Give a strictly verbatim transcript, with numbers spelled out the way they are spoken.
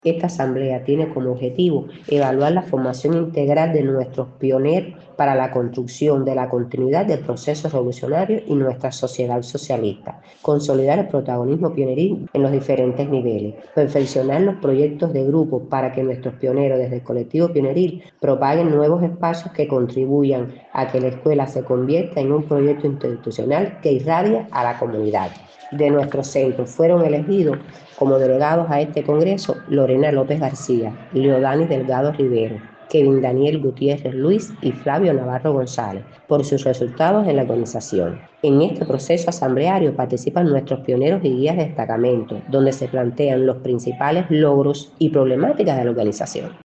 Esta asamblea tiene como objetivo evaluar la formación integral de nuestros pioneros para la construcción de la continuidad del proceso revolucionario y nuestra sociedad socialista, consolidar el protagonismo pioneril en los diferentes niveles, perfeccionar los proyectos de grupo para que nuestros pioneros desde el colectivo pioneril propaguen nuevos espacios que contribuyan a que la escuela se convierta en un proyecto institucional que irradia a la comunidad. De nuestro centro fueron elegidos como delegados a este congreso Lorena López García, Leodanis Delgado Rivero, Kevin Daniel Gutiérrez Luis y Flavio Navarro González, por sus resultados en la organización. En este proceso asambleario participan nuestros pioneros y guías de destacamento, donde se plantean los principales logros y problemáticas de la organización.